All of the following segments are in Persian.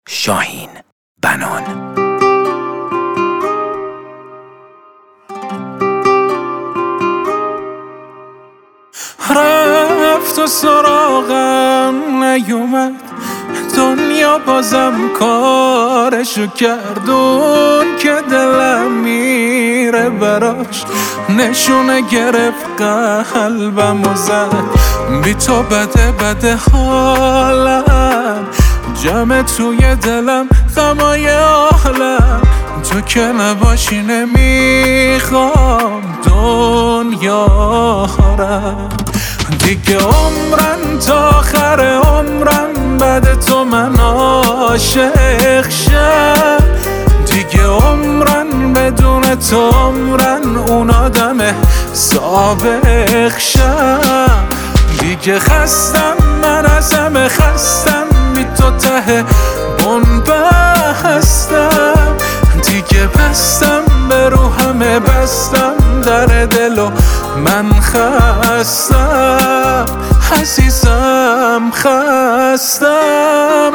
شاهین بنان. رفت و سراغم نیومد، دنیا بازم کارشو کردون که دلم میره براش، نشونه گرفت قلبم و زد، بی تو بده حالم، جمع توی دلم غمای عالم، تو که نباشی نمیخوام دنیا رم، دیگه عمرم تا آخر عمرم بعد تو من عاشق شم، دیگه عمرن بدون تو عمرن اون آدم سابق شم، دیگه خستم من از همه خستم، بی تو ته بن بستم، دیگه بستم به رو همه بستم در دلو من خستم، عزیزم خستم.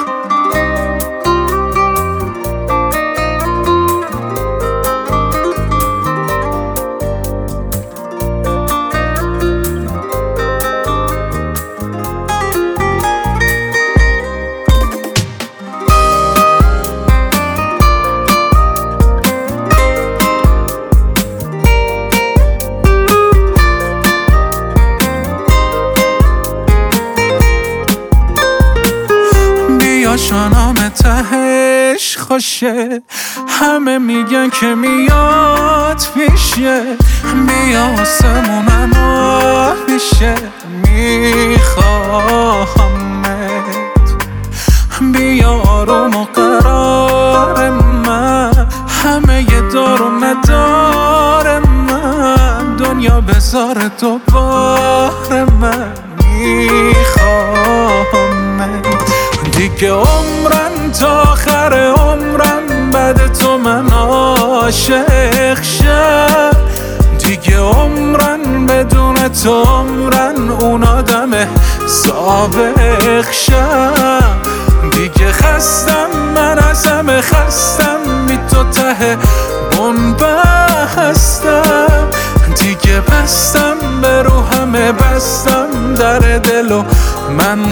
شانام تهش خوشه، همه میگن که میاد پیشه، بیا آسمونم میشه، میخواهمت، بیا آروم و قرار من، همه یه دار و ندار من، دنیا بذار دوباره من میخواهمت، دیگه عمرم تا آخر عمرم بعد تو من عاشق شم، دیگه عمرن بدون تو عمرن اون آدم سابق شم، دیگه خستم من از همه خستم، بی تو ته بن بستم، دیگه بستم به رو همه بستم در دلو من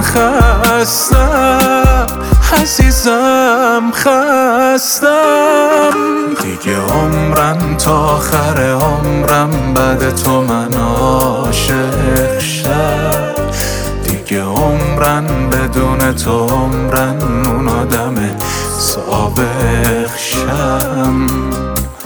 خستم، عزیزم خستم، دیگه عمرم تا آخر عمرم بعد تو من عاشق شم، دیگه عمرن بدون تو عمرن اون آدم سابق شم.